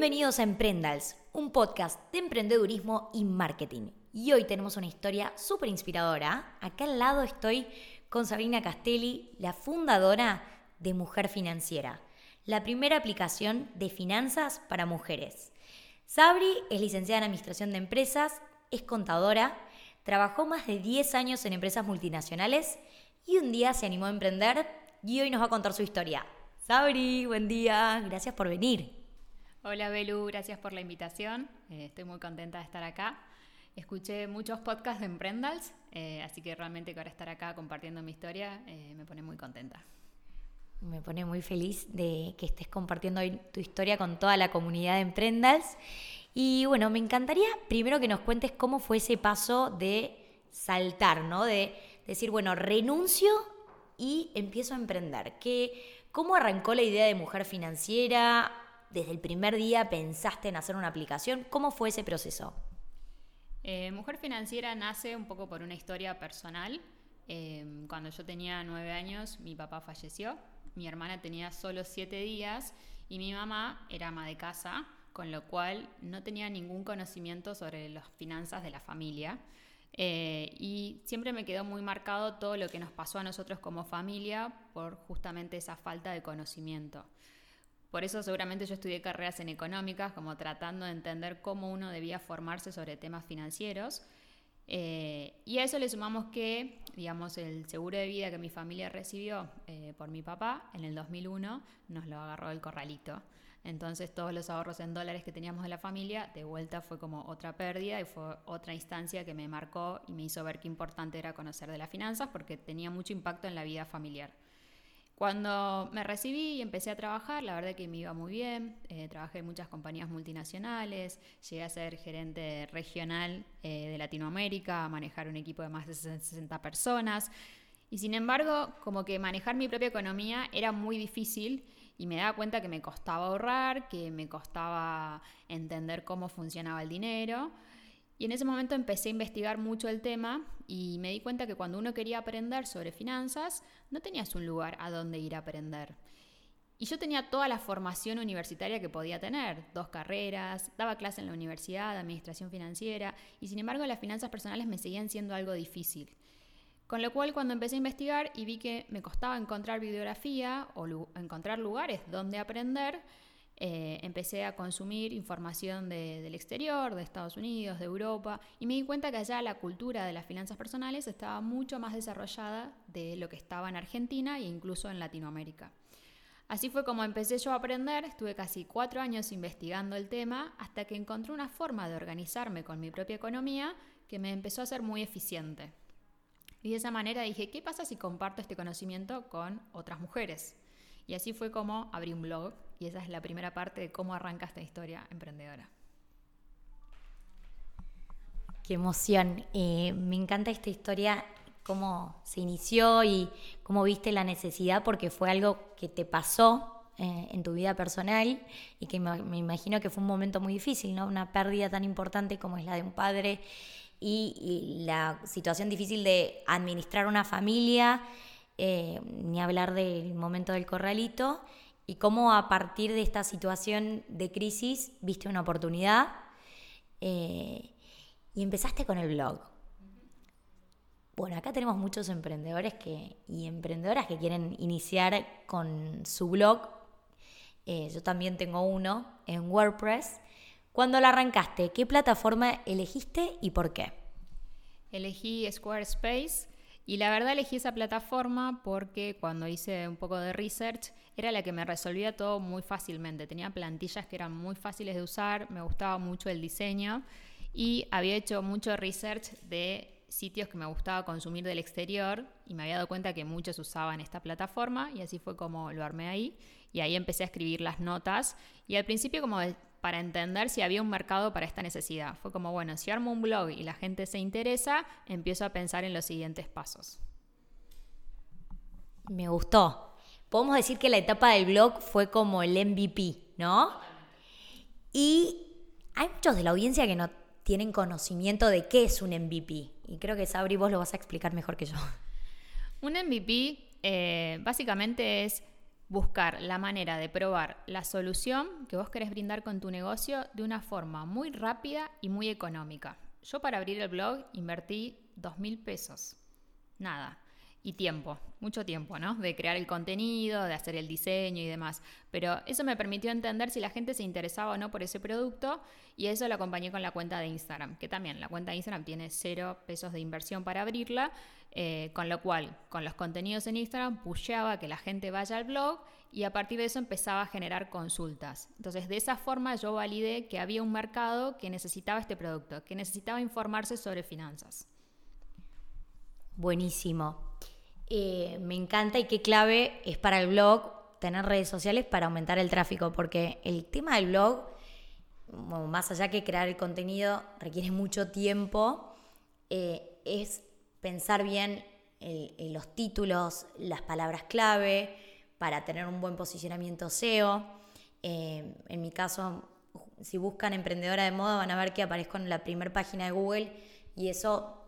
Bienvenidos a Emprendals, un podcast de emprendedurismo y marketing. Y hoy tenemos una historia súper inspiradora. Acá al lado estoy con Sabrina Castelli, la fundadora de Mujer Financiera, la primera aplicación de finanzas para mujeres. Sabri es licenciada en Administración de Empresas, es contadora, trabajó más de 10 años en empresas multinacionales y un día se animó a emprender y hoy nos va a contar su historia. Sabri, buen día, gracias por venir. Hola Belu, gracias por la invitación. Estoy muy contenta de estar acá. Escuché muchos podcasts de Emprendals, así que realmente que ahora estar acá compartiendo mi historia me pone muy contenta. Me pone muy feliz de que estés compartiendo hoy tu historia con toda la comunidad de Emprendals. Y bueno, me encantaría primero que nos cuentes cómo fue ese paso de saltar, ¿no? De decir, bueno, renuncio y empiezo a emprender. ¿Cómo arrancó la idea de Mujer Financiera? ¿Desde el primer día pensaste en hacer una aplicación? ¿Cómo fue ese proceso? Mujer Financiera nace un poco por una historia personal. Cuando yo tenía 9 años, mi papá falleció. Mi hermana tenía solo 7 días y mi mamá era ama de casa, con lo cual no tenía ningún conocimiento sobre las finanzas de la familia. Y siempre me quedó muy marcado todo lo que nos pasó a nosotros como familia por justamente esa falta de conocimiento. Por eso seguramente yo estudié carreras en económicas, como tratando de entender cómo uno debía formarse sobre temas financieros. Y a eso le sumamos que, digamos, el seguro de vida que mi familia recibió por mi papá en el 2001 nos lo agarró el corralito. Entonces todos los ahorros en dólares que teníamos de la familia, de vuelta fue como otra pérdida y fue otra instancia que me marcó y me hizo ver qué importante era conocer de las finanzas porque tenía mucho impacto en la vida familiar. Cuando me recibí y empecé a trabajar, la verdad que me iba muy bien. Trabajé en muchas compañías multinacionales, llegué a ser gerente regional de Latinoamérica, a manejar un equipo de más de 60 personas. Y sin embargo, como que manejar mi propia economía era muy difícil y me daba cuenta que me costaba ahorrar, que me costaba entender cómo funcionaba el dinero. Y en ese momento empecé a investigar mucho el tema y me di cuenta que cuando uno quería aprender sobre finanzas, no tenías un lugar a donde ir a aprender. Y yo tenía toda la formación universitaria que podía tener, 2 carreras, daba clase en la universidad, de administración financiera, y sin embargo las finanzas personales me seguían siendo algo difícil. Con lo cual cuando empecé a investigar y vi que me costaba encontrar bibliografía o encontrar lugares donde aprender, empecé a consumir información del exterior, de Estados Unidos, de Europa, y me di cuenta que allá la cultura de las finanzas personales estaba mucho más desarrollada de lo que estaba en Argentina e incluso en Latinoamérica. Así fue como empecé yo a aprender, estuve casi 4 años investigando el tema hasta que encontré una forma de organizarme con mi propia economía que me empezó a ser muy eficiente. Y de esa manera dije, ¿qué pasa si comparto este conocimiento con otras mujeres? Y así fue como abrí un blog y esa es la primera parte de cómo arranca esta historia emprendedora. Qué emoción. Me encanta esta historia, cómo se inició y cómo viste la necesidad, porque fue algo que te pasó en tu vida personal y que me imagino que fue un momento muy difícil, ¿no? Una pérdida tan importante como es la de un padre y la situación difícil de administrar una familia. Ni hablar del momento del corralito y cómo a partir de esta situación de crisis viste una oportunidad y empezaste con el blog. Bueno, acá tenemos muchos emprendedores y emprendedoras que quieren iniciar con su blog. Yo también tengo uno en WordPress. ¿Cuándo lo arrancaste? ¿Qué plataforma elegiste y por qué? Elegí Squarespace. Y la verdad elegí esa plataforma porque cuando hice un poco de research era la que me resolvía todo muy fácilmente. Tenía plantillas que eran muy fáciles de usar, me gustaba mucho el diseño y había hecho mucho research de sitios que me gustaba consumir del exterior y me había dado cuenta que muchos usaban esta plataforma y así fue como lo armé ahí. Y ahí empecé a escribir las notas y al principio como para entender si había un mercado para esta necesidad. Fue como, bueno, si armo un blog y la gente se interesa, empiezo a pensar en los siguientes pasos. Me gustó. Podemos decir que la etapa del blog fue como el MVP, ¿no? Y hay muchos de la audiencia que no tienen conocimiento de qué es un MVP. Y creo que Sabri, vos lo vas a explicar mejor que yo. Un MVP básicamente es buscar la manera de probar la solución que vos querés brindar con tu negocio de una forma muy rápida y muy económica. Yo para abrir el blog invertí 2.000 pesos. Nada. Y tiempo, mucho tiempo, ¿no? De crear el contenido, de hacer el diseño y demás. Pero eso me permitió entender si la gente se interesaba o no por ese producto, y eso lo acompañé con la cuenta de Instagram, que también la cuenta de Instagram tiene 0 pesos de inversión para abrirla, con lo cual con los contenidos en Instagram pusheaba que la gente vaya al blog y a partir de eso empezaba a generar consultas. Entonces de esa forma yo validé que había un mercado que necesitaba este producto, que necesitaba informarse sobre finanzas. Buenísimo. Me encanta y qué clave es para el blog tener redes sociales para aumentar el tráfico, porque el tema del blog, bueno, más allá que crear el contenido, requiere mucho tiempo, es pensar bien los títulos, las palabras clave para tener un buen posicionamiento SEO. En mi caso, si buscan emprendedora de moda van a ver que aparezco en la primera página de Google, y eso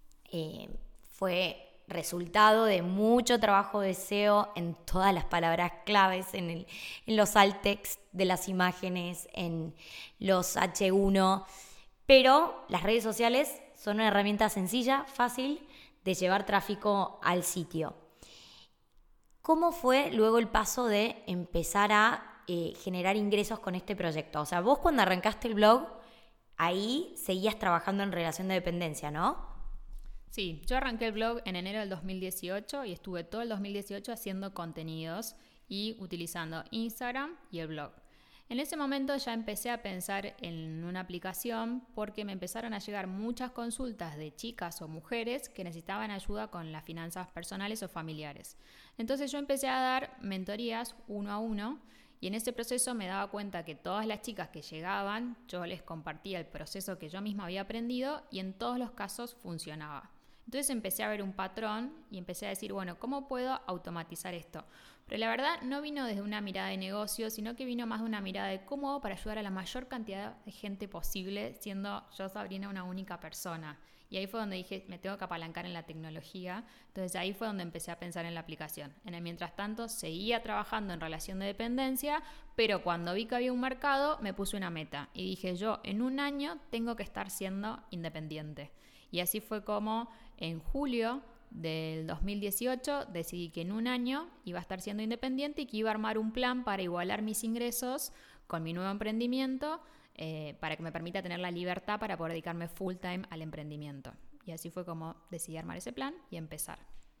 fue resultado de mucho trabajo de SEO en todas las palabras claves, en los alt text de las imágenes, en los H1, pero las redes sociales son una herramienta sencilla, fácil de llevar tráfico al sitio. ¿Cómo fue luego el paso de empezar a generar ingresos con este proyecto? O sea, vos cuando arrancaste el blog, ahí seguías trabajando en relación de dependencia, ¿no? Sí, yo arranqué el blog en enero del 2018 y estuve todo el 2018 haciendo contenidos y utilizando Instagram y el blog. En ese momento ya empecé a pensar en una aplicación porque me empezaron a llegar muchas consultas de chicas o mujeres que necesitaban ayuda con las finanzas personales o familiares. Entonces yo empecé a dar mentorías 1 a 1 y en ese proceso me daba cuenta que todas las chicas que llegaban, yo les compartía el proceso que yo misma había aprendido y en todos los casos funcionaba. Entonces empecé a ver un patrón y empecé a decir, bueno, ¿cómo puedo automatizar esto? Pero la verdad no vino desde una mirada de negocio, sino que vino más de una mirada de cómo hago para ayudar a la mayor cantidad de gente posible, siendo yo, Sabrina, una única persona. Y ahí fue donde dije, me tengo que apalancar en la tecnología. Entonces ahí fue donde empecé a pensar en la aplicación. En el mientras tanto, seguía trabajando en relación de dependencia, pero cuando vi que había un mercado, me puse una meta. Y dije, yo en un año tengo que estar siendo independiente. Y así fue como en julio del 2018 decidí que en un año iba a estar siendo independiente y que iba a armar un plan para igualar mis ingresos con mi nuevo emprendimiento, para que me permita tener la libertad para poder dedicarme full time al emprendimiento. Y así fue como decidí armar ese plan y empezar.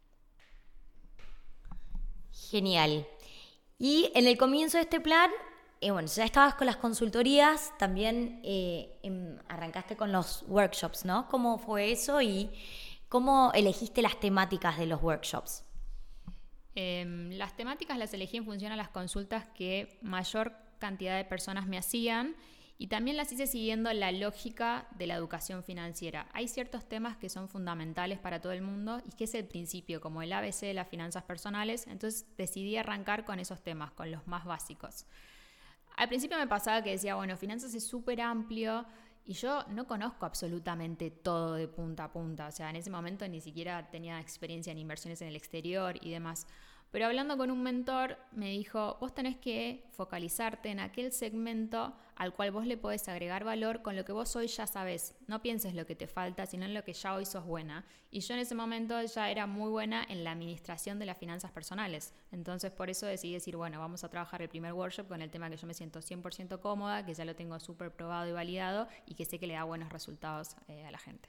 Genial. Y en el comienzo de este plan, bueno, ya estabas con las consultorías, también arrancaste con los workshops, ¿no? ¿Cómo fue eso y cómo elegiste las temáticas de los workshops? Las temáticas las elegí en función a las consultas que mayor cantidad de personas me hacían y también las hice siguiendo la lógica de la educación financiera. Hay ciertos temas que son fundamentales para todo el mundo y que es el principio, como el ABC de las finanzas personales, entonces decidí arrancar con esos temas, con los más básicos. Al principio me pasaba que decía, bueno, finanzas es súper amplio y yo no conozco absolutamente todo de punta a punta. O sea, en ese momento ni siquiera tenía experiencia en inversiones en el exterior y demás. Pero hablando con un mentor me dijo, vos tenés que focalizarte en aquel segmento al cual vos le podés agregar valor con lo que vos hoy ya sabés. No pienses lo que te falta, sino en lo que ya hoy sos buena. Y yo en ese momento ya era muy buena en la administración de las finanzas personales. Entonces por eso decidí decir, bueno, vamos a trabajar el primer workshop con el tema que yo me siento 100% cómoda, que ya lo tengo súper probado y validado y que sé que le da buenos resultados a la gente.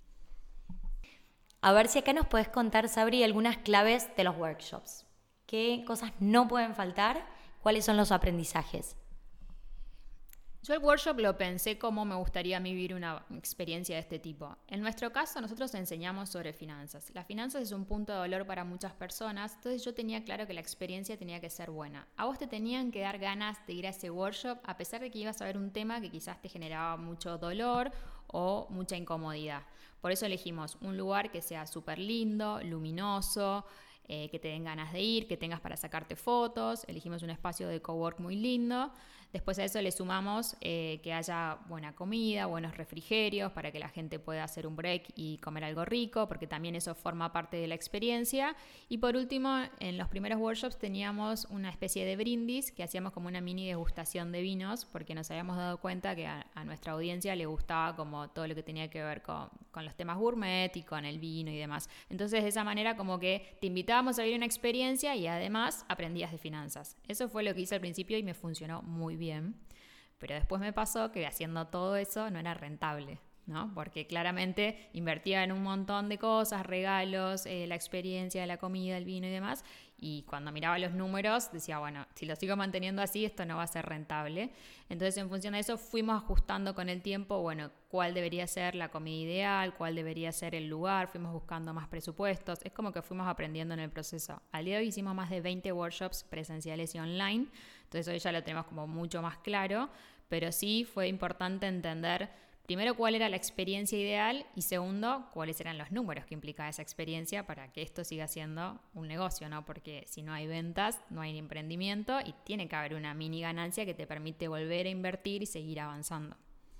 A ver si acá nos puedes contar, Sabri, algunas claves de los workshops. ¿Qué cosas no pueden faltar? ¿Cuáles son los aprendizajes? Yo el workshop lo pensé como me gustaría a mí vivir una experiencia de este tipo. En nuestro caso, nosotros enseñamos sobre finanzas. Las finanzas es un punto de dolor para muchas personas, entonces yo tenía claro que la experiencia tenía que ser buena. A vos te tenían que dar ganas de ir a ese workshop, a pesar de que ibas a ver un tema que quizás te generaba mucho dolor o mucha incomodidad. Por eso elegimos un lugar que sea súper lindo, luminoso, que te den ganas de ir, que tengas para sacarte fotos. Elegimos un espacio de cowork muy lindo. Después a eso le sumamos que haya buena comida, buenos refrigerios para que la gente pueda hacer un break y comer algo rico, porque también eso forma parte de la experiencia. Y por último, en los primeros workshops teníamos una especie de brindis que hacíamos como una mini degustación de vinos, porque nos habíamos dado cuenta que a nuestra audiencia le gustaba como todo lo que tenía que ver con los temas gourmet y con el vino y demás. Entonces de esa manera como que te invitábamos a vivir una experiencia y además aprendías de finanzas. Eso fue lo que hice al principio y me funcionó muy bien. Pero después me pasó que haciendo todo eso no era rentable, ¿no? Porque claramente invertía en un montón de cosas, regalos, la experiencia, la comida, el vino y demás. Y cuando miraba los números decía, bueno, si lo sigo manteniendo así, esto no va a ser rentable. Entonces, en función de eso, fuimos ajustando con el tiempo, bueno, cuál debería ser la comida ideal, cuál debería ser el lugar, fuimos buscando más presupuestos. Es como que fuimos aprendiendo en el proceso. Al día de hoy hicimos más de 20 workshops presenciales y online, entonces hoy ya lo tenemos como mucho más claro, pero sí fue importante entender primero, cuál era la experiencia ideal y segundo, cuáles eran los números que implicaba esa experiencia para que esto siga siendo un negocio, ¿no? Porque si no hay ventas, no hay emprendimiento y tiene que haber una mini ganancia que te permite volver a invertir y seguir avanzando.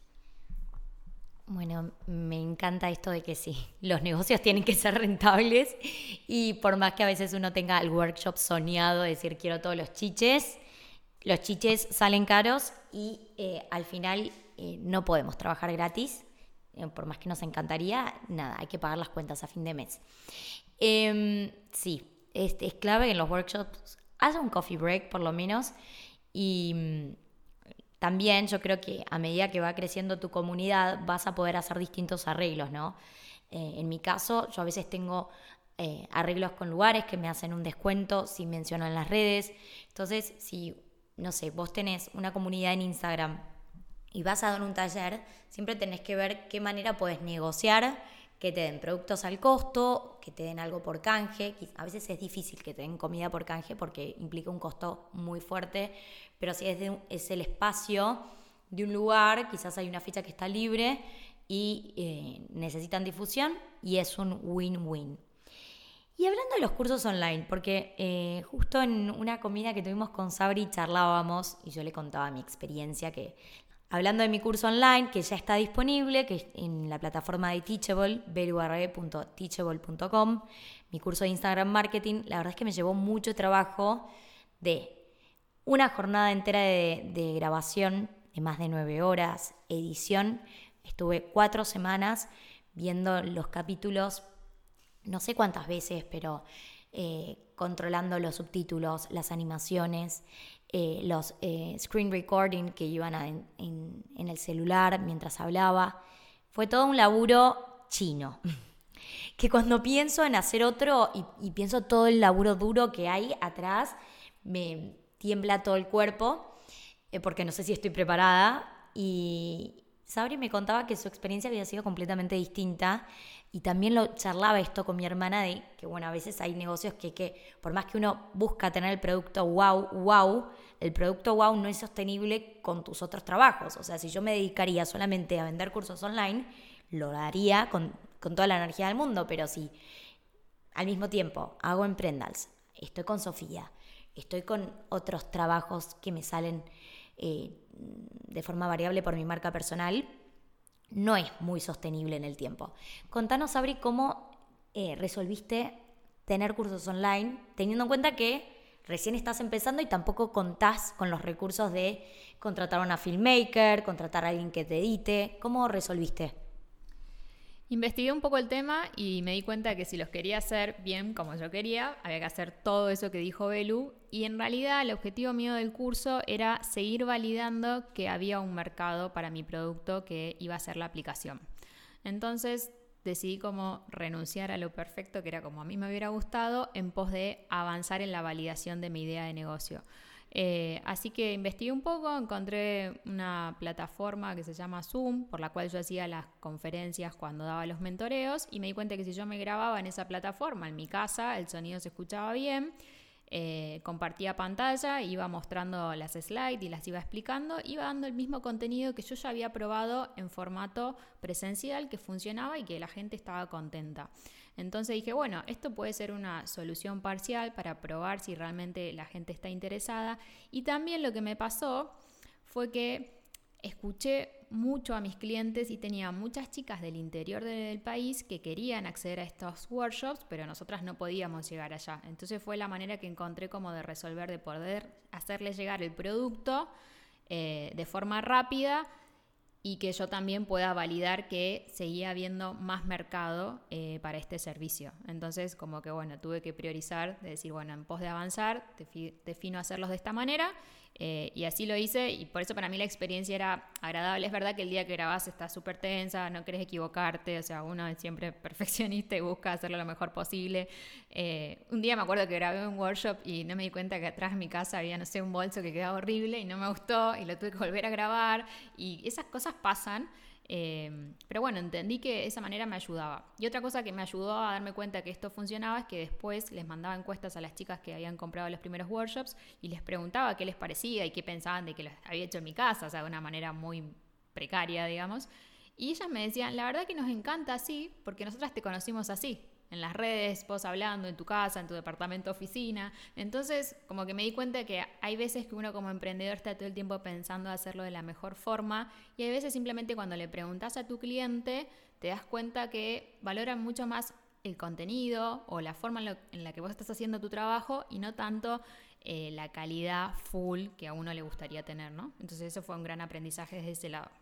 Bueno, me encanta esto de que sí, los negocios tienen que ser rentables y por más que a veces uno tenga el workshop soñado, decir quiero todos los chiches salen caros y al final no podemos trabajar gratis, por más que nos encantaría, nada, hay que pagar las cuentas a fin de mes. Sí, es clave que en los workshops haya un coffee break por lo menos y también yo creo que a medida que va creciendo tu comunidad vas a poder hacer distintos arreglos, ¿no? En mi caso, yo a veces tengo arreglos con lugares que me hacen un descuento si menciono en las redes. Entonces, si, no sé, vos tenés una comunidad en Instagram y vas a dar un taller, siempre tenés que ver qué manera podés negociar, que te den productos al costo, que te den algo por canje. A veces es difícil que te den comida por canje porque implica un costo muy fuerte, pero si es el espacio de un lugar, quizás hay una fecha que está libre y necesitan difusión y es un win-win. Y hablando de los cursos online, porque justo en una comida que tuvimos con Sabri charlábamos y yo le contaba mi experiencia que hablando de mi curso online, que ya está disponible, que es en la plataforma de Teachable, beluarre.teachable.com, mi curso de Instagram Marketing, la verdad es que me llevó mucho trabajo de una jornada entera de grabación de más de 9 horas, edición. Estuve 4 semanas viendo los capítulos, no sé cuántas veces, pero controlando los subtítulos, las animaciones, los screen recording que iban en el celular mientras hablaba. Fue todo un laburo chino. Que cuando pienso en hacer otro y pienso todo el laburo duro que hay atrás, me tiembla todo el cuerpo porque no sé si estoy preparada. Y Sabri me contaba que su experiencia había sido completamente distinta y también lo charlaba esto con mi hermana de que, bueno, a veces hay negocios que por más que uno busca tener el producto wow, el producto wow no es sostenible con tus otros trabajos. O sea, si yo me dedicaría solamente a vender cursos online, lo haría con toda la energía del mundo, pero si al mismo tiempo hago Emprendals, estoy con Sofía, estoy con otros trabajos que me salen de forma variable por mi marca personal, no es muy sostenible en el tiempo. Contanos, Sabri, cómo resolviste tener cursos online, teniendo en cuenta que recién estás empezando y tampoco contás con los recursos de contratar a una filmmaker, contratar a alguien que te edite. ¿Cómo resolviste? Investigué un poco el tema y me di cuenta que si los quería hacer bien como yo quería, había que hacer todo eso que dijo Belu. Y en realidad el objetivo mío del curso era seguir validando que había un mercado para mi producto que iba a ser la aplicación. Entonces decidí como renunciar a lo perfecto, que era como a mí me hubiera gustado, en pos de avanzar en la validación de mi idea de negocio. Así que investigué un poco, encontré una plataforma que se llama Zoom, por la cual yo hacía las conferencias cuando daba los mentoreos, y me di cuenta que si yo me grababa en esa plataforma, en mi casa, el sonido se escuchaba bien, compartía pantalla, iba mostrando las slides y las iba explicando, iba dando el mismo contenido que yo ya había probado en formato presencial, que funcionaba y que la gente estaba contenta. Entonces dije, bueno, esto puede ser una solución parcial para probar si realmente la gente está interesada. Y también lo que me pasó fue que escuché mucho a mis clientes y tenía muchas chicas del interior del país que querían acceder a estos workshops, pero nosotras no podíamos llegar allá. Entonces fue la manera que encontré como de resolver, de poder hacerles llegar el producto de forma rápida y que yo también pueda validar que seguía habiendo más mercado para este servicio. Entonces, como que bueno, tuve que priorizar, de decir, bueno, en pos de avanzar, defino hacerlos de esta manera, y así lo hice, y por eso para mí la experiencia era agradable. Es verdad que el día que grabás estás súper tensa, no querés equivocarte, o sea, uno es siempre perfeccionista y busca hacerlo lo mejor posible. Un día me acuerdo que grabé un workshop y no me di cuenta que atrás de mi casa había, no sé, un bolso que quedaba horrible y no me gustó y lo tuve que volver a grabar, y esas cosas pasan. Pero bueno, entendí que esa manera me ayudaba. Y otra cosa que me ayudó a darme cuenta que esto funcionaba es que después les mandaba encuestas a las chicas que habían comprado los primeros workshops y les preguntaba qué les parecía y qué pensaban de que los había hecho en mi casa, o sea, de una manera muy precaria, digamos. Y ellas me decían, la verdad que nos encanta así, porque nosotras te conocimos así, en las redes, vos hablando, en tu casa, en tu departamento, oficina. Entonces, como que me di cuenta que hay veces que uno como emprendedor está todo el tiempo pensando hacerlo de la mejor forma, y hay veces simplemente cuando le preguntás a tu cliente, te das cuenta que valoran mucho más el contenido o la forma en la que vos estás haciendo tu trabajo y no tanto la calidad full que a uno le gustaría tener, ¿no? Entonces eso fue un gran aprendizaje desde ese lado.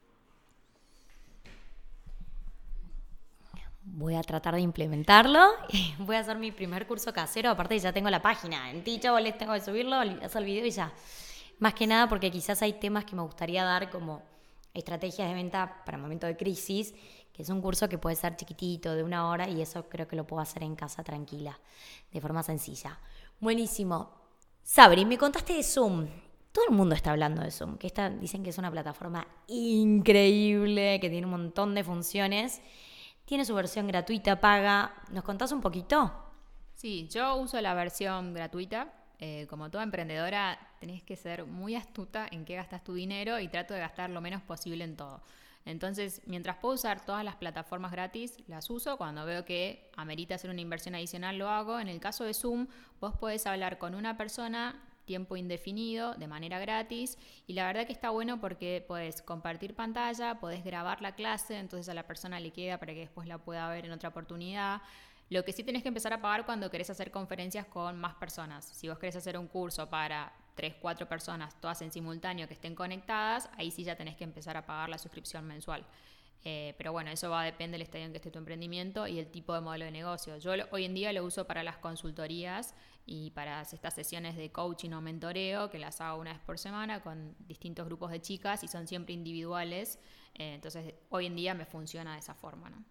Voy a tratar de implementarlo. Voy a hacer mi primer curso casero. Aparte ya tengo la página en Teachable, tengo que subirlo, hacer el video y ya. Más que nada porque quizás hay temas que me gustaría dar como estrategias de venta para momentos de crisis, que es un curso que puede ser chiquitito, de 1 hora, y eso creo que lo puedo hacer en casa tranquila, de forma sencilla. Buenísimo. Sabri, me contaste de Zoom. Todo el mundo está hablando de Zoom, que dicen que es una plataforma increíble, que tiene un montón de funciones. Tiene su versión gratuita, paga. ¿Nos contás un poquito? Sí, yo uso la versión gratuita. Como toda emprendedora, tenés que ser muy astuta en qué gastas tu dinero y trato de gastar lo menos posible en todo. Entonces, mientras puedo usar todas las plataformas gratis, las uso. Cuando veo que amerita hacer una inversión adicional, lo hago. En el caso de Zoom, vos podés hablar con una persona tiempo indefinido, de manera gratis, y la verdad que está bueno porque podés compartir pantalla, podés grabar la clase, entonces a la persona le queda para que después la pueda ver en otra oportunidad. Lo que sí tenés que empezar a pagar cuando querés hacer conferencias con más personas. Si vos querés hacer un curso para 3, 4 personas, todas en simultáneo que estén conectadas, ahí sí ya tenés que empezar a pagar la suscripción mensual. Pero bueno, eso va a depender del estadio en que esté tu emprendimiento y el tipo de modelo de negocio. Yo hoy en día lo uso para las consultorías y para estas sesiones de coaching o mentoreo, que las hago una vez por semana con distintos grupos de chicas y son siempre individuales. Entonces hoy en día me funciona de esa forma, ¿no?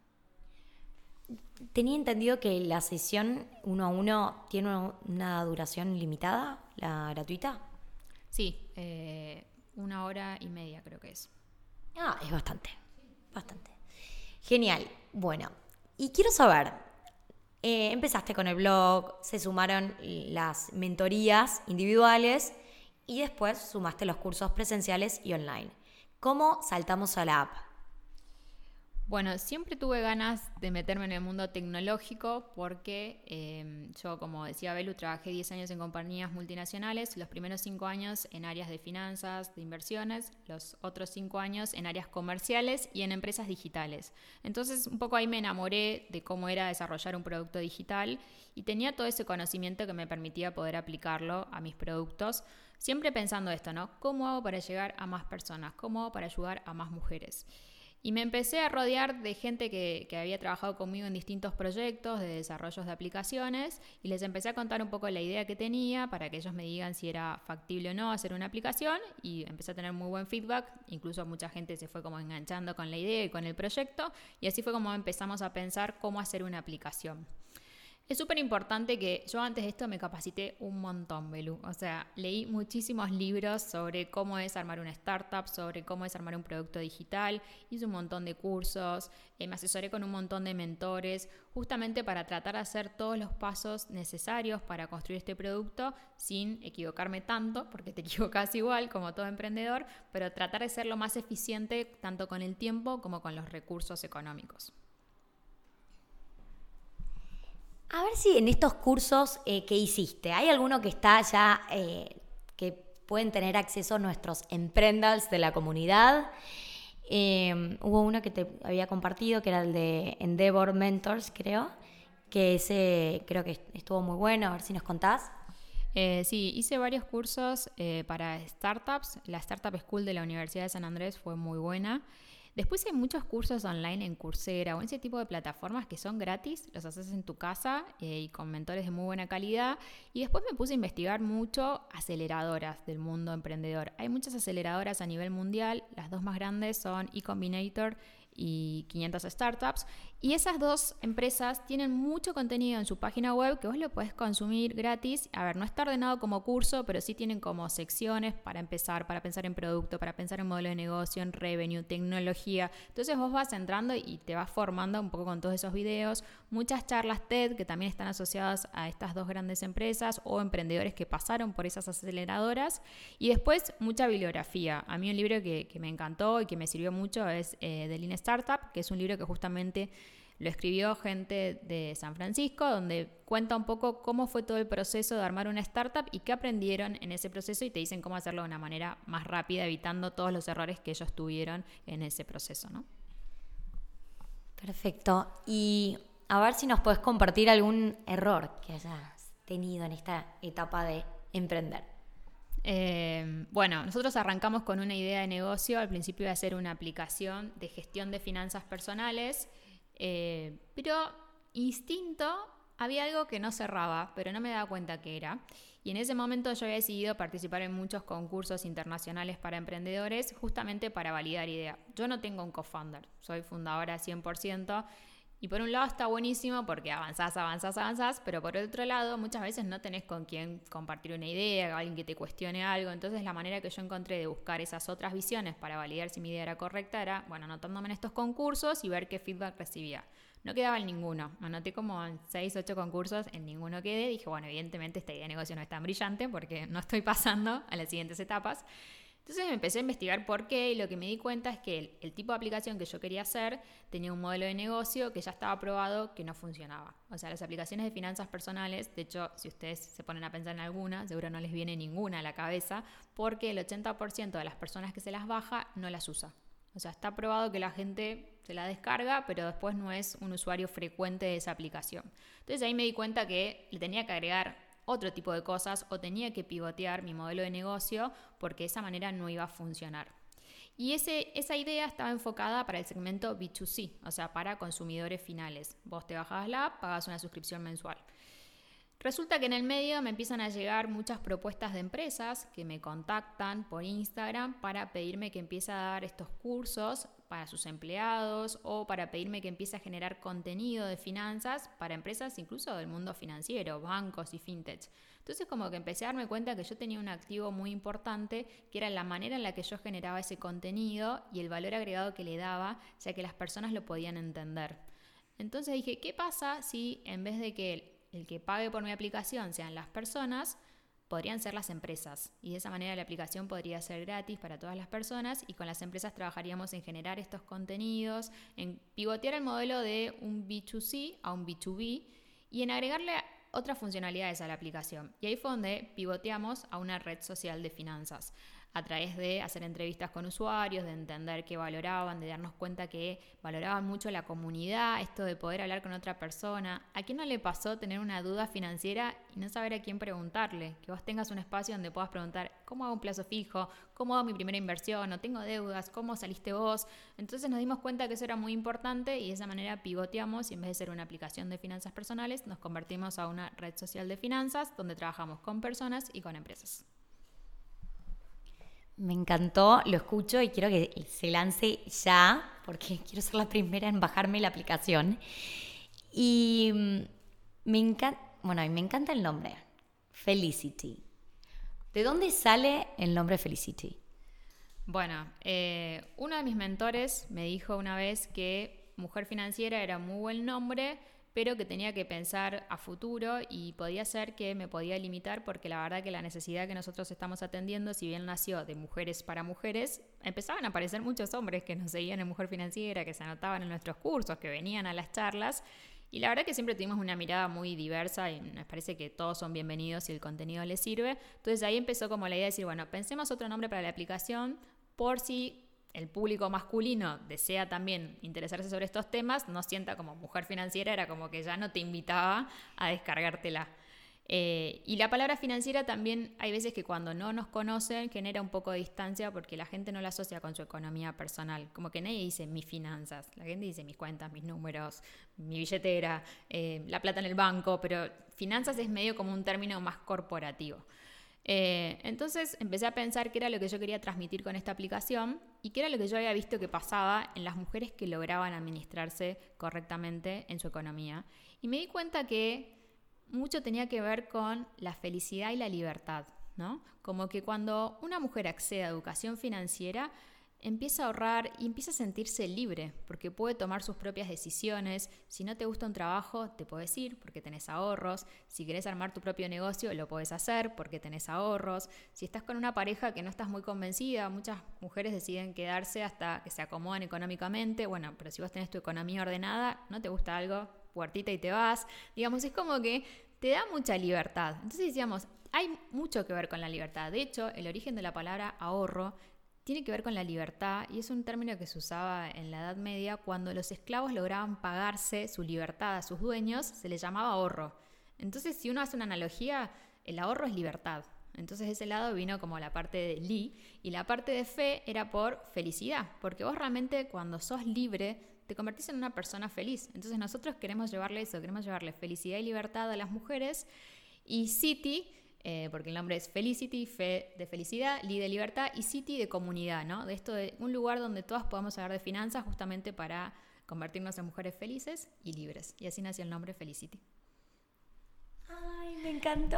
Tenía entendido que la sesión 1 a 1 tiene una duración limitada, la gratuita. Sí, 1 hora y media creo que es. Ah, es bastante. Genial. Bueno, y quiero saber, empezaste con el blog, se sumaron las mentorías individuales y después sumaste los cursos presenciales y online. ¿Cómo saltamos a la app? Bueno, siempre tuve ganas de meterme en el mundo tecnológico porque yo, como decía Belu, trabajé 10 años en compañías multinacionales, los primeros 5 años en áreas de finanzas, de inversiones, los otros 5 años en áreas comerciales y en empresas digitales. Entonces, un poco ahí me enamoré de cómo era desarrollar un producto digital y tenía todo ese conocimiento que me permitía poder aplicarlo a mis productos, siempre pensando esto, ¿no? ¿Cómo hago para llegar a más personas? ¿Cómo hago para ayudar a más mujeres? Y me empecé a rodear de gente que había trabajado conmigo en distintos proyectos de desarrollos de aplicaciones y les empecé a contar un poco la idea que tenía para que ellos me digan si era factible o no hacer una aplicación, y empecé a tener muy buen feedback. Incluso mucha gente se fue como enganchando con la idea y con el proyecto, y así fue como empezamos a pensar cómo hacer una aplicación. Es súper importante que yo antes de esto me capacité un montón, Belu. O sea, leí muchísimos libros sobre cómo es armar una startup, sobre cómo es armar un producto digital. Hice un montón de cursos, me asesoré con un montón de mentores, justamente para tratar de hacer todos los pasos necesarios para construir este producto sin equivocarme tanto, porque te equivocas igual como todo emprendedor, pero tratar de ser lo más eficiente tanto con el tiempo como con los recursos económicos. A ver si en estos cursos que hiciste, ¿hay alguno que está ya, que pueden tener acceso a nuestros emprendals de la comunidad. Hubo uno que te había compartido, que era el de Endeavor Mentors, creo, que ese creo que estuvo muy bueno. A ver si nos contás. Sí, hice varios cursos para startups. La Startup School de la Universidad de San Andrés fue muy buena. Después hay muchos cursos online en Coursera o en ese tipo de plataformas que son gratis, los haces en tu casa y con mentores de muy buena calidad. Y después me puse a investigar mucho aceleradoras del mundo emprendedor. Hay muchas aceleradoras a nivel mundial, las dos más grandes son eCombinator y 500 Startups, y esas dos empresas tienen mucho contenido en su página web que vos lo podés consumir gratis. A ver, no está ordenado como curso, pero sí tienen como secciones para empezar, para pensar en producto, para pensar en modelo de negocio, en revenue, tecnología. Entonces vos vas entrando y te vas formando un poco con todos esos videos. Muchas charlas TED que también están asociadas a estas dos grandes empresas o emprendedores que pasaron por esas aceleradoras. Y después mucha bibliografía. A mí un libro que me encantó y que me sirvió mucho es The Lean Startup, que es un libro que justamente lo escribió gente de San Francisco, donde cuenta un poco cómo fue todo el proceso de armar una startup y qué aprendieron en ese proceso, y te dicen cómo hacerlo de una manera más rápida, evitando todos los errores que ellos tuvieron en ese proceso, ¿no? Perfecto. Y a ver si nos podés compartir algún error que hayas tenido en esta etapa de emprender. Bueno, nosotros arrancamos con una idea de negocio. Al principio de hacer una aplicación de gestión de finanzas personales, pero instinto había algo que no cerraba, pero no me daba cuenta qué era. Y en ese momento yo había decidido participar en muchos concursos internacionales para emprendedores, justamente para validar idea. Yo no tengo un co-founder, soy fundadora 100%. Y por un lado está buenísimo porque avanzás, pero por otro lado muchas veces no tenés con quién compartir una idea, alguien que te cuestione algo. Entonces la manera que yo encontré de buscar esas otras visiones para validar si mi idea era correcta era, bueno, anotándome en estos concursos y ver qué feedback recibía. No quedaba en ninguno, me anoté como en 6, 8 concursos, en ninguno quedé. Dije, bueno, evidentemente esta idea de negocio no es tan brillante porque no estoy pasando a las siguientes etapas. Entonces me empecé a investigar por qué, y lo que me di cuenta es que el tipo de aplicación que yo quería hacer tenía un modelo de negocio que ya estaba probado que no funcionaba. O sea, las aplicaciones de finanzas personales, de hecho, si ustedes se ponen a pensar en alguna, seguro no les viene ninguna a la cabeza, porque el 80% de las personas que se las baja no las usa. O sea, está probado que la gente se la descarga, pero después no es un usuario frecuente de esa aplicación. Entonces ahí me di cuenta que le tenía que agregar otro tipo de cosas o tenía que pivotear mi modelo de negocio porque de esa manera no iba a funcionar. Y esa idea estaba enfocada para el segmento B2C, o sea, para consumidores finales. Vos te bajabas la app, pagabas una suscripción mensual. Resulta que en el medio me empiezan a llegar muchas propuestas de empresas que me contactan por Instagram para pedirme que empiece a dar estos cursos para sus empleados o para pedirme que empiece a generar contenido de finanzas para empresas incluso del mundo financiero, bancos y fintech. Entonces como que empecé a darme cuenta que yo tenía un activo muy importante, que era la manera en la que yo generaba ese contenido y el valor agregado que le daba, ya que las personas lo podían entender. Entonces dije, ¿qué pasa si en vez de que el que pague por mi aplicación sean las personas, podrían ser las empresas? Y de esa manera la aplicación podría ser gratis para todas las personas y con las empresas trabajaríamos en generar estos contenidos, en pivotear el modelo de un B2C a un B2B y en agregarle otras funcionalidades a la aplicación. Y ahí fue donde pivoteamos a una red social de finanzas, a través de hacer entrevistas con usuarios, de entender qué valoraban, de darnos cuenta que valoraban mucho la comunidad, esto de poder hablar con otra persona. ¿A quién no le pasó tener una duda financiera y no saber a quién preguntarle? Que vos tengas un espacio donde puedas preguntar, ¿cómo hago un plazo fijo? ¿Cómo hago mi primera inversión? ¿No tengo deudas? ¿Cómo saliste vos? Entonces nos dimos cuenta que eso era muy importante y de esa manera pivoteamos y en vez de ser una aplicación de finanzas personales, nos convertimos a una red social de finanzas donde trabajamos con personas y con empresas. Me encantó, lo escucho y quiero que se lance ya, porque quiero ser la primera en bajarme la aplicación. Y me encanta el nombre, Felicity. ¿De dónde sale el nombre Felicity? Bueno, uno de mis mentores me dijo una vez que Mujer Financiera era muy buen nombre, pero que tenía que pensar a futuro y podía ser que me podía limitar porque la verdad que la necesidad que nosotros estamos atendiendo, si bien nació de mujeres para mujeres, empezaban a aparecer muchos hombres que nos seguían en Mujer Financiera, que se anotaban en nuestros cursos, que venían a las charlas Y la verdad que siempre tuvimos una mirada muy diversa y nos parece que todos son bienvenidos si el contenido les sirve. Entonces ahí empezó como la idea de decir, bueno, pensemos otro nombre para la aplicación por si el público masculino desea también interesarse sobre estos temas, no sienta como mujer financiera, era como que ya no te invitaba a descargártela. Y la palabra financiera también hay veces que cuando no nos conocen genera un poco de distancia porque la gente no la asocia con su economía personal. Como que nadie dice mis finanzas, la gente dice mis cuentas, mis números, mi billetera, la plata en el banco, pero finanzas es medio como un término más corporativo. Entonces empecé a pensar qué era lo que yo quería transmitir con esta aplicación y qué era lo que yo había visto que pasaba en las mujeres que lograban administrarse correctamente en su economía. Y me di cuenta que mucho tenía que ver con la felicidad y la libertad, ¿no? Como que cuando una mujer accede a educación financiera, empieza a ahorrar y empieza a sentirse libre, porque puede tomar sus propias decisiones. Si no te gusta un trabajo, te puedes ir porque tenés ahorros. Si querés armar tu propio negocio, lo podés hacer porque tenés ahorros. Si estás con una pareja que no estás muy convencida, muchas mujeres deciden quedarse hasta que se acomodan económicamente. Bueno, pero si vos tenés tu economía ordenada, no te gusta algo, puertita y te vas. Digamos, es como que te da mucha libertad. Entonces decíamos, hay mucho que ver con la libertad. De hecho, el origen de la palabra ahorro tiene que ver con la libertad y es un término que se usaba en la Edad Media cuando los esclavos lograban pagarse su libertad a sus dueños, se le llamaba ahorro. Entonces, si uno hace una analogía, el ahorro es libertad. Entonces, de ese lado vino como la parte de li y la parte de fe era por felicidad, porque vos realmente cuando sos libre te convertís en una persona feliz. Entonces, nosotros queremos llevarle eso, queremos llevarle felicidad y libertad a las mujeres y City, porque el nombre es Felicity, fe de felicidad, li de libertad y city de comunidad, ¿no? De esto de un lugar donde todas podamos hablar de finanzas justamente para convertirnos en mujeres felices y libres. Y así nació el nombre Felicity. Ay, me encantó.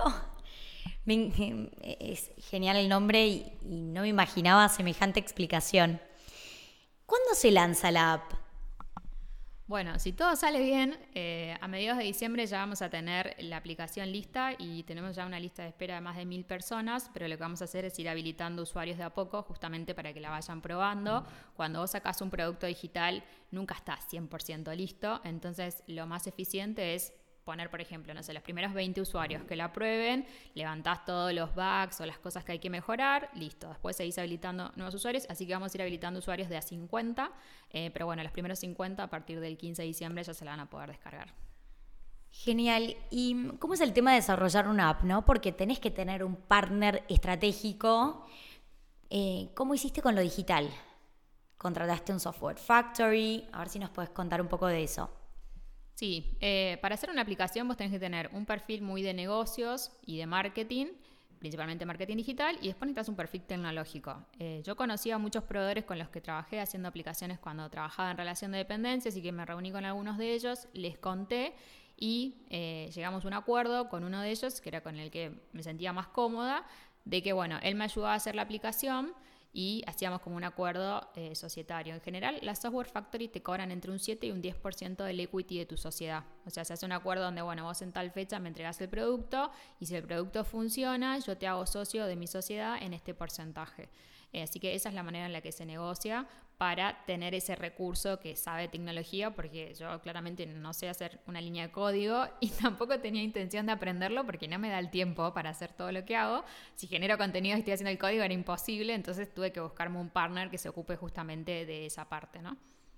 Es genial el nombre y no me imaginaba semejante explicación. ¿Cuándo se lanza la app? Bueno, si todo sale bien, a mediados de diciembre ya vamos a tener la aplicación lista y tenemos ya una lista de espera de más de 1.000 personas, pero lo que vamos a hacer es ir habilitando usuarios de a poco justamente para que la vayan probando. Cuando vos sacás un producto digital, nunca está 100% listo, entonces lo más eficiente es poner, por ejemplo, no sé, los primeros 20 usuarios que la prueben, levantás todos los bugs o las cosas que hay que mejorar, listo. Después seguís habilitando nuevos usuarios, así que vamos a ir habilitando usuarios de a 50, pero bueno, los primeros 50 a partir del 15 de diciembre ya se la van a poder descargar. Genial. ¿Y cómo es el tema de desarrollar una app, no? Porque tenés que tener un partner estratégico. ¿Cómo hiciste con lo digital? ¿Contrataste un software factory? A ver si nos puedes contar un poco de eso. Sí, para hacer una aplicación vos tenés que tener un perfil muy de negocios y de marketing, principalmente marketing digital, y después necesitas un perfil tecnológico. Yo conocí a muchos proveedores con los que trabajé haciendo aplicaciones cuando trabajaba en relación de dependencia, así que me reuní con algunos de ellos, les conté y llegamos a un acuerdo con uno de ellos, que era con el que me sentía más cómoda, de que bueno, él me ayudaba a hacer la aplicación y hacíamos como un acuerdo societario. En general, las software factory te cobran entre un 7 y un 10% del equity de tu sociedad. O sea, se hace un acuerdo donde, bueno, vos en tal fecha me entregás el producto y si el producto funciona, yo te hago socio de mi sociedad en este porcentaje. Así que esa es la manera en la que se negocia para tener ese recurso que sabe tecnología, porque yo claramente no sé hacer una línea de código y tampoco tenía intención de aprenderlo porque no me da el tiempo para hacer todo lo que hago. Si genero contenido y estoy haciendo el código era imposible, entonces tuve que buscarme un partner que se ocupe justamente de esa parte, ¿no?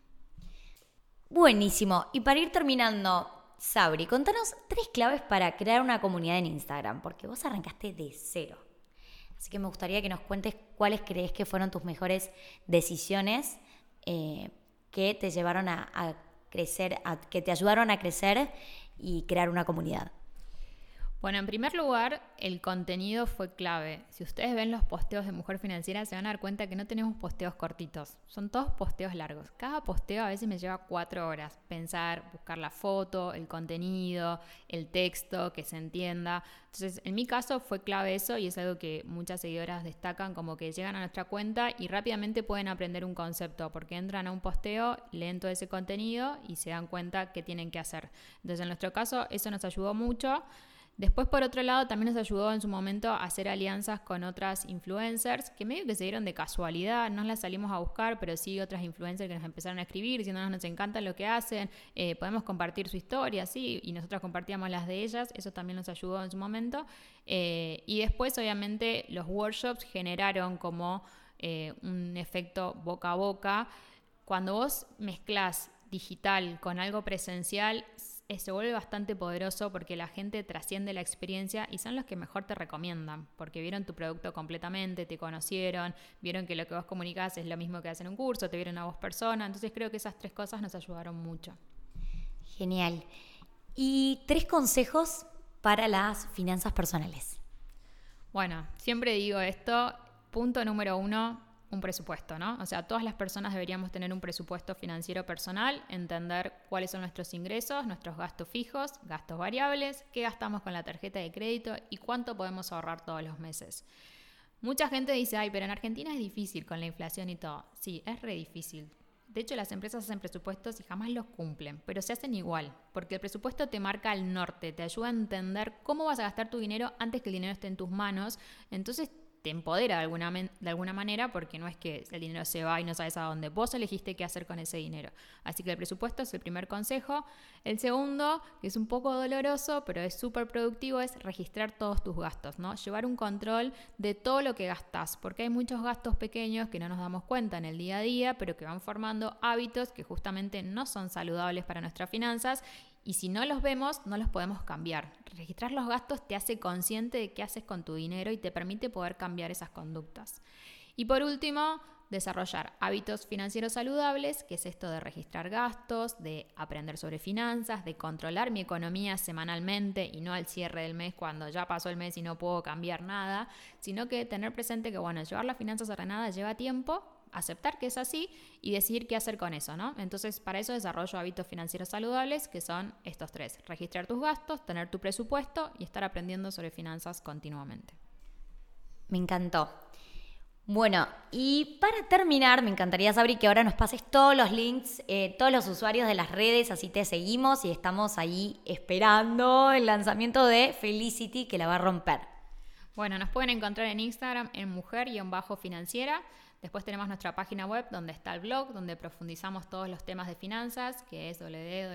Buenísimo. Y para ir terminando, Sabri, contanos 3 claves para crear una comunidad en Instagram, porque vos arrancaste de cero. Así que me gustaría que nos cuentes cuáles crees que fueron tus mejores decisiones que te llevaron a crecer, que te ayudaron a crecer y crear una comunidad. Bueno, en primer lugar, el contenido fue clave. Si ustedes ven los posteos de Mujer Financiera, se van a dar cuenta que no tenemos posteos cortitos. Son todos posteos largos. Cada posteo a veces me lleva 4 horas. Pensar, buscar la foto, el contenido, el texto, que se entienda. Entonces, en mi caso fue clave eso y es algo que muchas seguidoras destacan, como que llegan a nuestra cuenta y rápidamente pueden aprender un concepto porque entran a un posteo, leen todo ese contenido y se dan cuenta qué tienen que hacer. Entonces, en nuestro caso, eso nos ayudó mucho. Después, por otro lado, también nos ayudó en su momento a hacer alianzas con otras influencers que medio que se dieron de casualidad, no las salimos a buscar, pero sí otras influencers que nos empezaron a escribir diciéndonos nos encanta lo que hacen, podemos compartir su historia, sí, y nosotros compartíamos las de ellas, eso también nos ayudó en su momento. Y después, obviamente, los workshops generaron como un efecto boca a boca. Cuando vos mezclás digital con algo presencial, se vuelve bastante poderoso porque la gente trasciende la experiencia y son los que mejor te recomiendan porque vieron tu producto completamente, te conocieron, vieron que lo que vos comunicás es lo mismo que hacen en un curso, te vieron a vos persona, entonces creo que esas 3 cosas nos ayudaron mucho. Genial. Y 3 consejos para las finanzas personales. Bueno, siempre digo esto, punto número 1, un presupuesto, ¿no? O sea, todas las personas deberíamos tener un presupuesto financiero personal, entender cuáles son nuestros ingresos, nuestros gastos fijos, gastos variables, qué gastamos con la tarjeta de crédito y cuánto podemos ahorrar todos los meses. Mucha gente dice, ay, pero en Argentina es difícil con la inflación y todo. Sí, es re difícil. De hecho, las empresas hacen presupuestos y jamás los cumplen, pero se hacen igual, porque el presupuesto te marca el norte, te ayuda a entender cómo vas a gastar tu dinero antes que el dinero esté en tus manos. Entonces, te empodera de alguna manera porque no es que el dinero se va y no sabes a dónde. Vos elegiste qué hacer con ese dinero. Así que el presupuesto es el primer consejo. El segundo, que es un poco doloroso, pero es súper productivo, es registrar todos tus gastos, ¿no? Llevar un control de todo lo que gastás, porque hay muchos gastos pequeños que no nos damos cuenta en el día a día, pero que van formando hábitos que justamente no son saludables para nuestras finanzas. Y si no los vemos, no los podemos cambiar. Registrar los gastos te hace consciente de qué haces con tu dinero y te permite poder cambiar esas conductas. Y por último, desarrollar hábitos financieros saludables, que es esto de registrar gastos, de aprender sobre finanzas, de controlar mi economía semanalmente y no al cierre del mes cuando ya pasó el mes y no puedo cambiar nada, sino que tener presente que, bueno, llevar las finanzas ordenadas lleva tiempo, aceptar que es así y decidir qué hacer con eso, ¿no? Entonces, para eso desarrollo hábitos financieros saludables, que son estos 3. Registrar tus gastos, tener tu presupuesto y estar aprendiendo sobre finanzas continuamente. Me encantó. Bueno, y para terminar, me encantaría, Sabri, que ahora nos pases todos los links, todos los usuarios de las redes, así te seguimos y estamos ahí esperando el lanzamiento de Felicity, que la va a romper. Bueno, nos pueden encontrar en Instagram en mujer-financiera. Después tenemos nuestra página web donde está el blog, donde profundizamos todos los temas de finanzas, que es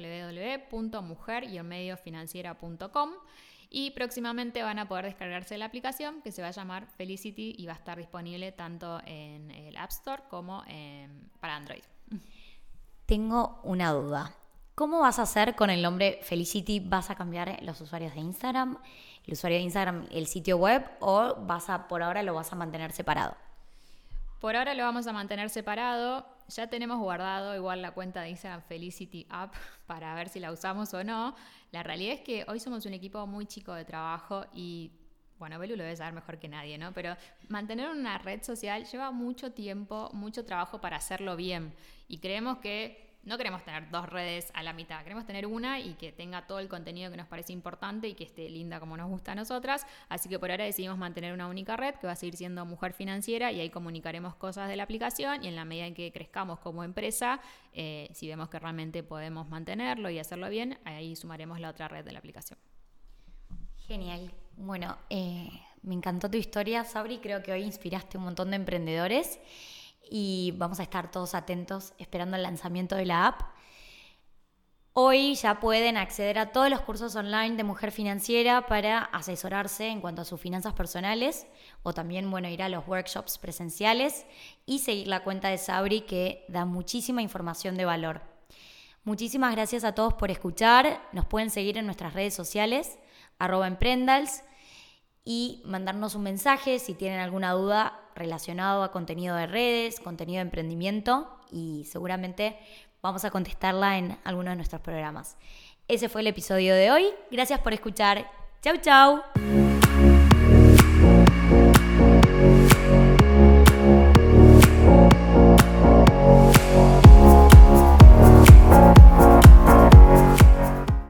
www.mujer-financiera.com. Y próximamente van a poder descargarse la aplicación que se va a llamar Felicity y va a estar disponible tanto en el App Store como para Android. Tengo una duda. ¿Cómo vas a hacer con el nombre Felicity? ¿Vas a cambiar los usuarios de Instagram, el usuario de Instagram, el sitio web o por ahora lo vas a mantener separado? Por ahora lo vamos a mantener separado. Ya tenemos guardado igual la cuenta de Instagram Felicity App para ver si la usamos o no. La realidad es que hoy somos un equipo muy chico de trabajo y, bueno, Belu lo debe saber mejor que nadie, ¿no? Pero mantener una red social lleva mucho tiempo, mucho trabajo para hacerlo bien. Y creemos que no queremos tener 2 redes a la mitad, queremos tener una y que tenga todo el contenido que nos parece importante y que esté linda como nos gusta a nosotras. Así que por ahora decidimos mantener una única red que va a seguir siendo Mujer Financiera y ahí comunicaremos cosas de la aplicación y en la medida en que crezcamos como empresa, si vemos que realmente podemos mantenerlo y hacerlo bien, ahí sumaremos la otra red de la aplicación. Genial. Bueno, me encantó tu historia, Sabri. Creo que hoy inspiraste un montón de emprendedores y vamos a estar todos atentos esperando el lanzamiento de la app. Hoy ya pueden acceder a todos los cursos online de Mujer Financiera para asesorarse en cuanto a sus finanzas personales o también, bueno, ir a los workshops presenciales y seguir la cuenta de Sabri que da muchísima información de valor. Muchísimas gracias a todos por escuchar. Nos pueden seguir en nuestras redes sociales @emprendals y mandarnos un mensaje si tienen alguna duda relacionado a contenido de redes, contenido de emprendimiento y seguramente vamos a contestarla en alguno de nuestros programas. Ese fue el episodio de hoy. Gracias por escuchar. Chau, chau.